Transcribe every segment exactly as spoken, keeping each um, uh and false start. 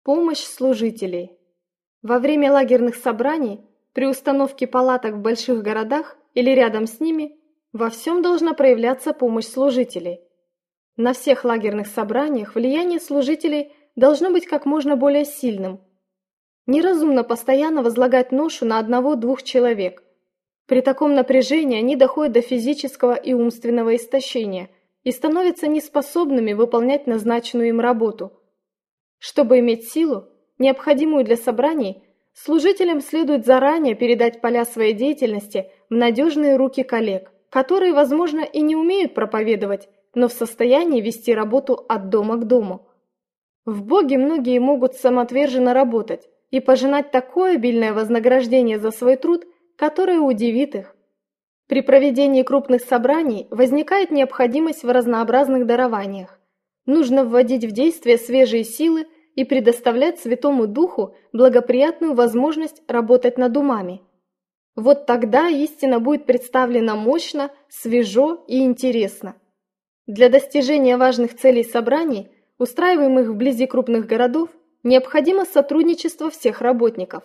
Помощь служителей. Во время лагерных собраний, при установке палаток в больших городах или рядом с ними, во всем должна проявляться помощь служителей. На всех лагерных собраниях влияние служителей должно быть как можно более сильным. Неразумно постоянно возлагать ношу на одного-двух человек. При таком напряжении они доходят до физического и умственного истощения и становятся неспособными выполнять назначенную им работу. Чтобы иметь силу, необходимую для собраний, служителям следует заранее передать поля своей деятельности в надежные руки коллег, которые, возможно, и не умеют проповедовать, но в состоянии вести работу от дома к дому. В Боге многие могут самоотверженно работать и пожинать такое обильное вознаграждение за свой труд, которое удивит их. При проведении крупных собраний возникает необходимость в разнообразных дарованиях. Нужно вводить в действие свежие силы и предоставлять Святому Духу благоприятную возможность работать над умами. Вот тогда истина будет представлена мощно, свежо и интересно. Для достижения важных целей собраний, устраиваемых вблизи крупных городов, необходимо сотрудничество всех работников.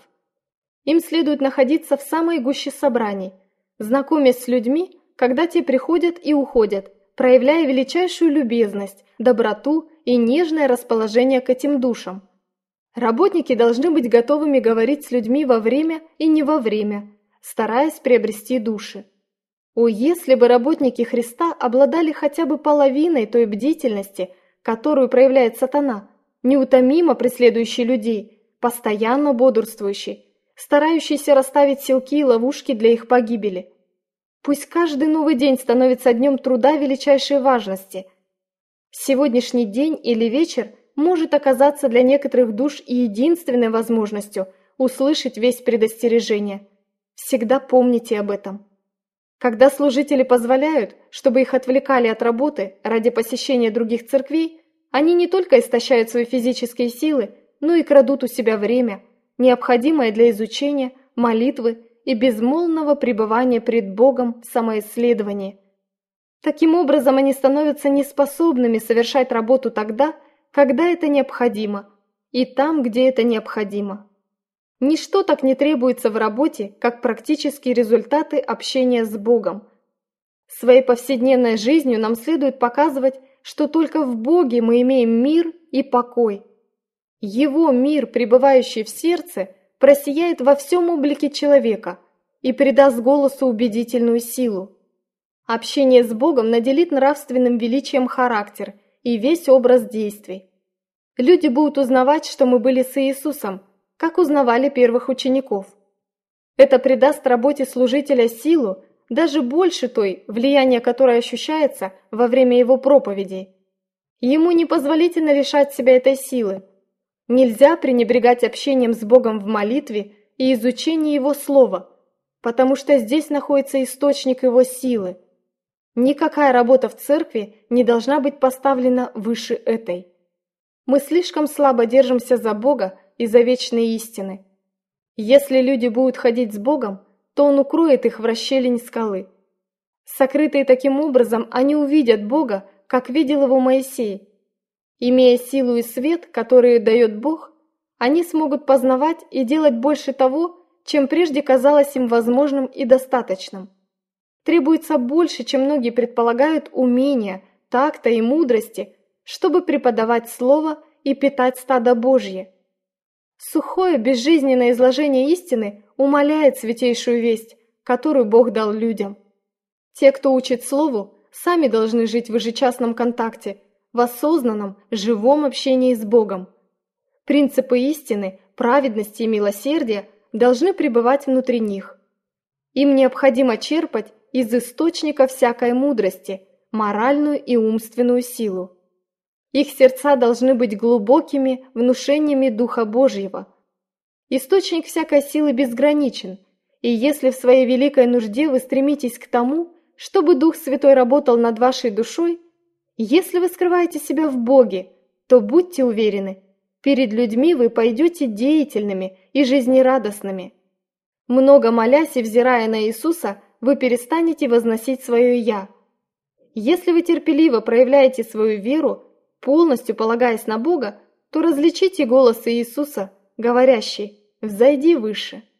Им следует находиться в самой гуще собраний, знакомясь с людьми, когда те приходят и уходят, проявляя величайшую любезность, доброту и нежное расположение к этим душам. Работники должны быть готовыми говорить с людьми во время и не во время, стараясь приобрести души. О, если бы работники Христа обладали хотя бы половиной той бдительности, которую проявляет сатана, неутомимо преследующий людей, постоянно бодрствующий, старающийся расставить силки и ловушки для их погибели. Пусть каждый новый день становится днем труда величайшей важности. Сегодняшний день или вечер может оказаться для некоторых душ и единственной возможностью услышать весть предостережения. Всегда помните об этом. Когда служители позволяют, чтобы их отвлекали от работы ради посещения других церквей, они не только истощают свои физические силы, но и крадут у себя время, необходимое для изучения, молитвы и безмолвного пребывания пред Богом в самоисследовании. Таким образом, они становятся неспособными совершать работу тогда, когда это необходимо, и там, где это необходимо. Ничто так не требуется в работе, как практические результаты общения с Богом. Своей повседневной жизнью нам следует показывать, что только в Боге мы имеем мир и покой. Его мир, пребывающий в сердце, просияет во всем облике человека и придаст голосу убедительную силу. Общение с Богом наделит нравственным величием характер и весь образ действий. Люди будут узнавать, что мы были с Иисусом, как узнавали первых учеников. Это придаст работе служителя силу, даже больше той, влияние которой ощущается во время его проповедей. Ему непозволительно лишать себя этой силы. Нельзя пренебрегать общением с Богом в молитве и изучении Его Слова, потому что здесь находится источник Его силы. Никакая работа в церкви не должна быть поставлена выше этой. Мы слишком слабо держимся за Бога и за вечные истины. Если люди будут ходить с Богом, то Он укроет их в расщелине скалы. Сокрытые таким образом, они увидят Бога, как видел его Моисей. Имея силу и свет, которые дает Бог, они смогут познавать и делать больше того, чем прежде казалось им возможным и достаточным. Требуется больше, чем многие предполагают, умения, такта и мудрости, чтобы преподавать Слово и питать стадо Божье. Сухое, безжизненное изложение истины умаляет святейшую весть, которую Бог дал людям. Те, кто учит Слову, сами должны жить в ежечасном контакте, в осознанном, живом общении с Богом. Принципы истины, праведности и милосердия должны пребывать внутри них. Им необходимо черпать из источника всякой мудрости, моральную и умственную силу. Их сердца должны быть глубокими внушениями Духа Божьего. Источник всякой силы безграничен, и если в своей великой нужде вы стремитесь к тому, чтобы Дух Святой работал над вашей душой, если вы скрываете себя в Боге, то будьте уверены, перед людьми вы пойдете деятельными и жизнерадостными. Много молясь и взирая на Иисуса, вы перестанете возносить свое «я». Если вы терпеливо проявляете свою веру, полностью полагаясь на Бога, то различите голос Иисуса, говорящий: «Взойди выше».